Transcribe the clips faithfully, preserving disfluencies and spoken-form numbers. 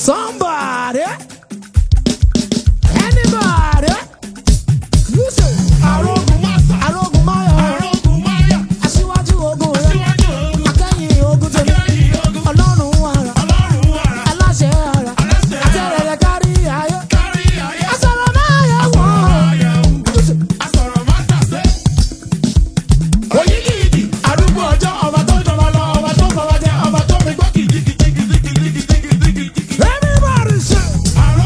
Somebody, anybody, you say, Arogun Maya, Arogun Maya, Aṣíwájú ogun rẹ̀, akẹ́yìn ogun tèmi, Ọlọ́run wàrà, aláṣẹ ara, àtẹ̀rẹ̀rẹ̀ kárí ayé, asọ̀rọ̀ máa yẹ wọ́n. Oyígìdì, arúgbó ọjọ́, ọba tó jọba lọ, ọba tó fọwọ́ jẹ, ọba tó mi gbọ́ kìjìkìjìkìjìkìjìkìjìkìjì. Everybody say.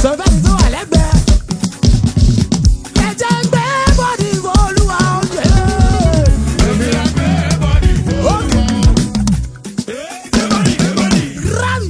Sọ̀fẹ́ni tó wà lẹ́gbẹ̀ẹ́. Ẹ jẹ́ ń gbé bọ́dì Olúwa òye. Èmi á gbé bọ́dì Olúwa. Rami.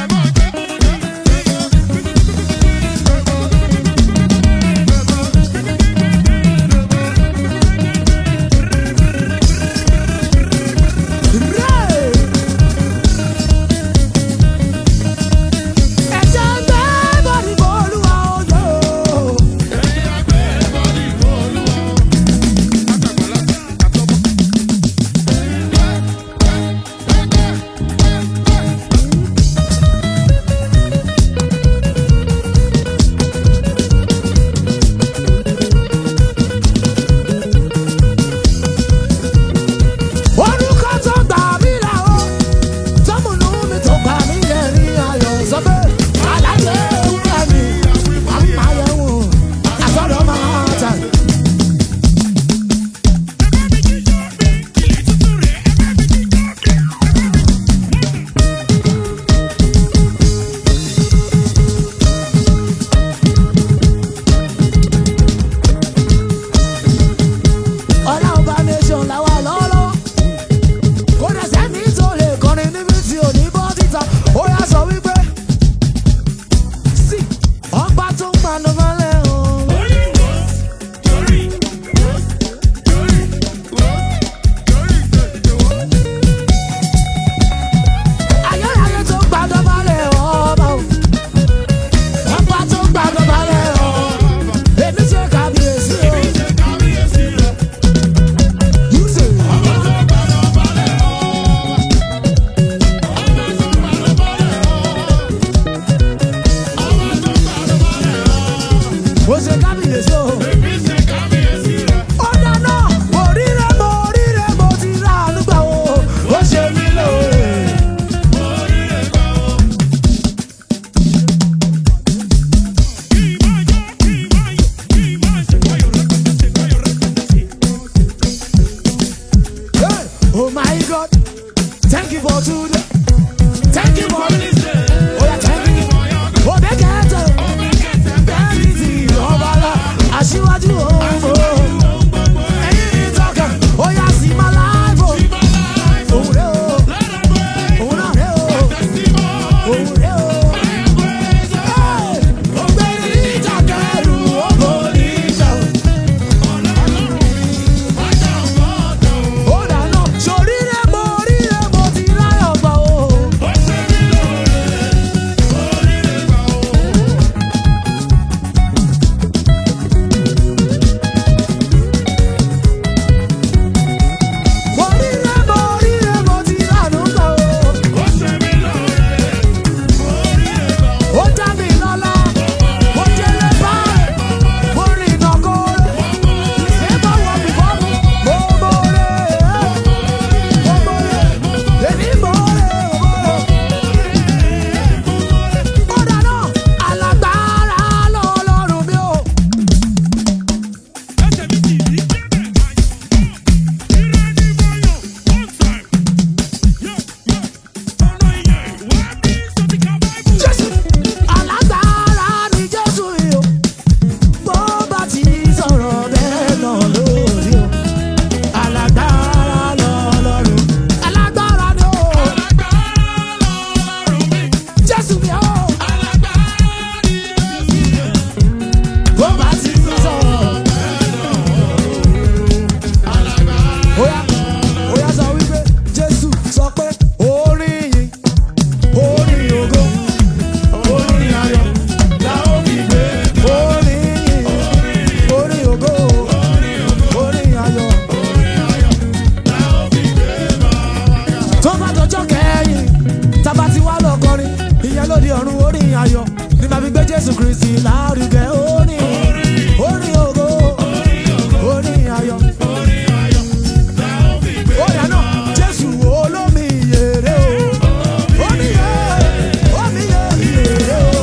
Oh my God, thank you for today. Thank you for this day. Oh yeah, thank you for your good. Oh, they get it. Oh, they get it. That is it. Oh, bala. Aṣíwájú oh, oh. Ẹyin ní tọ́kàn. Oh yeah, see my life. Oh, òun rẹ̀ o. Òun náà rẹ̀ o. Òun rẹ̀ o. Ọ̀gbẹ́ni ní ìjàkẹ́rù. Ọ̀gbọ́n ní ìjà. Ó dáná. Sórí rẹ̀ mo rí rẹ̀ mo ti láyọ̀ gbà o. Mo rí rẹ̀ mo rí rẹ̀ mo ti lánàá gbà o. Ó dá mi lọ́lá. Mo délé báyìí. Mo rìn ìnàkórè. Ṣé bá wọ mi bọ́ mi? Mo mọ̀ọ́rẹ́. Mo mọ̀ọ́rẹ́. Èmi mọ̀ọ́rẹ́. Ó dáná. Alágbára lọ́lọ́run mi o. Jésù. Alágbára ni Jésù yìí o. Bó bá ti sọ̀rọ̀ bẹ́ẹ̀ náà lórí o. Alágbára lọ́lọ́run. Alágbára ni o. Jésù mi o. Bó bá ti sọ̀rọ̀ Oya, oya sọ wípé Jésù sọ pé orin yìí, orin ògo, orin ayọ̀ la ó fi gbé. Orin yìí, orin ògo, orin ayọ̀ la ó fi gbé. Tó bá dọjọ́ kẹ́yìn, tábà ti wá lọ kọrin, ìyẹn lóde ọ̀run orin ayọ̀ ni màá fi gbé Jésù Kristi lárugẹ. Orin, orin ògo, orin ayọ̀. Ó dáná, Jésù olómi ìyèrè o. Omi yẹ, omi yẹ ìyèrè o.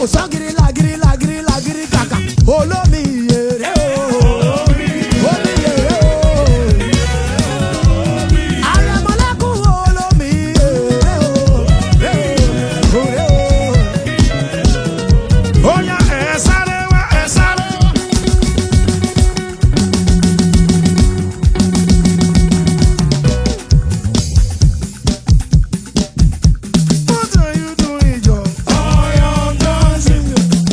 kò sọ́gìrì làgìrì làgìrì làgìrì kàkà olómi ìyèrè o. Omi ìyèrè o. Àrẹ̀mọ́lẹ́kùn olómi ìyèrè o. Òrè o. Oya ẹ sáré wá ẹ sáré wá. What are you doing, Joe? I am dancing.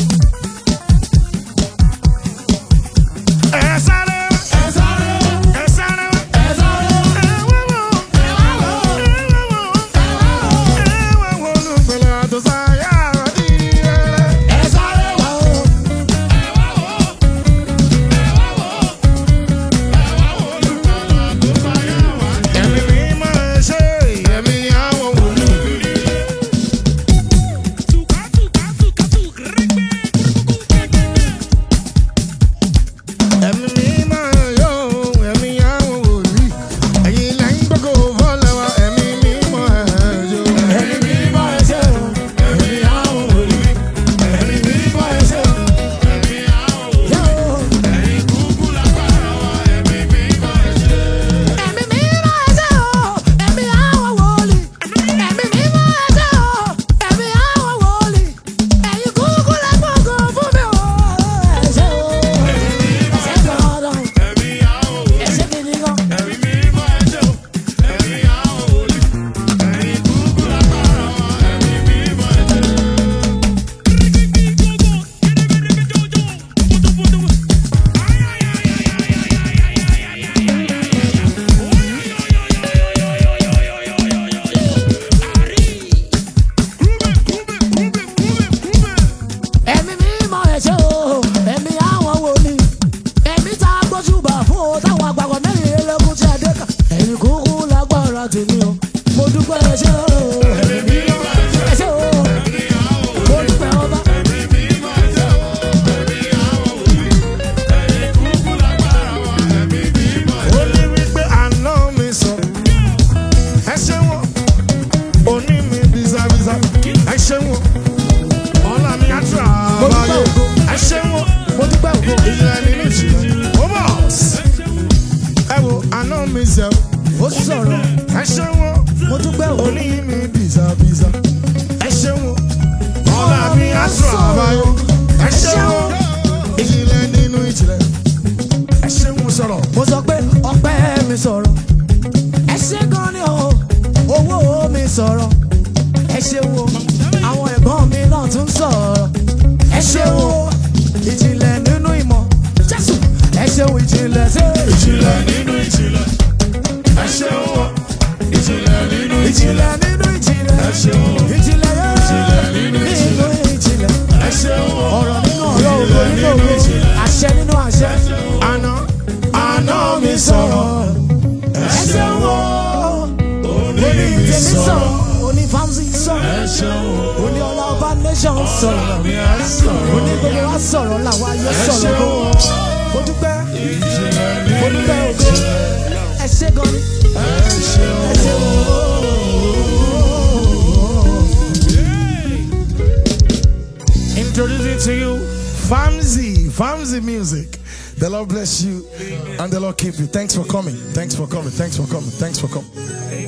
Ẹ sáré wá ẹ sáré wá ẹ sáré wá ẹ sáré wá. Ẹ wá wò ẹ wá wò ẹ wá wò ẹ wá wò olùgbèlè tó sáyà díẹ̀. Ẹ sáré wá o. Ẹ̀mí mi máa ṣe ẹ̀mí àwọn wòlíì. Ẹ̀mí mi máa yọ ẹ̀mí àwọn wòlíì. Ẹ̀yin lẹ́yìn gbogbo fọ́lẹ́wà ẹ̀mí mi máa yọ. Ẹ̀mí mi máa ṣe o. Ẹ̀mí àwọn wòlíì. Ẹ̀mí mi máa ṣe o. Ẹ̀mí àwọn wòlíì. Yẹ́ o. Ẹ̀yin kúkú lágbára wa ẹ̀mí mi máa ṣe. Ẹ̀mí mi máa ṣe o. Ẹ̀mí àwọn wòlíì. Ẹ̀mí mi máa ṣe o. Ẹ̀mí àwọn wòlíì. Ẹ̀yin kúkú lágbára fún mi o. Ẹ ṣé o. Ẹ ṣé gan-an. Ẹ̀mí àwọn wòlíì. Ẹ ṣé gidi gan. Ẹ̀mí mi máa ṣe o. Ẹ̀mí àwọn wòlíì. Ẹ̀yin kúkú lágbára wa ẹ̀mí mi máa ṣe. Ẹ̀mí mi máa ṣe o. Ẹ̀mí àwọn wòlíì. Ẹ̀mí tá a gbóṣùbà fún o táwọn àgbàgbọ́ mẹ́rìnlélógún tí a dé kà. Ẹ̀yin kúkú lágbára tèmi o. Mo dúpẹ́ ẹ ṣé o. Ẹ ṣé o. Mo dúpẹ́ ọba. Ó ní wípé àná mi sọ, ẹ ṣé wọn, òní mi bìzàbìzà, ẹ ṣé wọn, ọ̀la mi á tura Mo dúpẹ́ àbáyọ, ògo. ẹ ṣé wọn, Mo dúpẹ́ ògo. ìyẹn nínú ìṣìlẹ̀, ó bọ̀. Ẹ wo àná mi sọ, Ó sọ̀rọ̀. ẹ ṣé wọn, Mo dúpẹ́ ògo. òní mi bìzàbìzà, ẹ ṣé wọn, ọ̀la mi á tura àbáyọ, ẹ ṣé wọn, ìyẹn nínú ìṣìlẹ̀, ẹ ṣé wọn sọ̀rọ̀. Mo sọ pé ọpẹ́ mi sọ̀rọ̀. Ẹ ṣé gan ni o. Owó mi sọ̀rọ̀. Ẹ ṣé wo. Àwọn ẹ̀gbọ́n mi náà tún sọ̀rọ̀. Ẹ ṣé wo. Ìjìnlẹ̀ nínú ìmọ̀. Jésù. Ẹ ṣé wo ìjìnlẹ̀ sí. Ìjìnlẹ̀ nínú ìjìnlẹ̀, ẹ ṣé wọn, ìjìnlẹ̀ nínú ìjìnlẹ̀. Ìjìnlẹ̀ nínú ìjìnlẹ̀. Ẹ ṣé o. Ìjìnlẹ̀ yẹn. Ìjìnlẹ̀ nínú ìjìnlẹ̀. Nínú ìjìnlẹ̀. Ẹ ṣé wọn. Ọ̀rọ̀ nínú ọ̀rọ̀ ògo nínú ògo. Àṣẹ nínú àṣẹ. Àná, àná mi sọ̀rọ̀. Ẹ ṣé wo. Òní Oní mi tèmi sọ̀rọ̀. sọ̀rọ̀. Oní Famsi Ẹ sọ̀rọ̀. ṣé wọn. Oní ọlá ọba nation sọ̀rọ̀. Mi á sọ̀rọ̀. Oní gbogbo wa sọ̀rọ̀ làwọn ayé Ẹ ṣé sọ̀rọ̀ kó. wọn. Mo dúpẹ́. Ìjìnlẹ̀ Mo nínú dúpẹ́ ògo. ìjìnlẹ̀. Ẹ ṣé gan ni. Ẹ ṣé Ẹ ṣé wọn. o. Introducing to you Famsi, Famsi Music. The Lord bless you and the Lord keep you. Thanks for coming. Thanks for coming. Thanks for coming. Thanks for coming.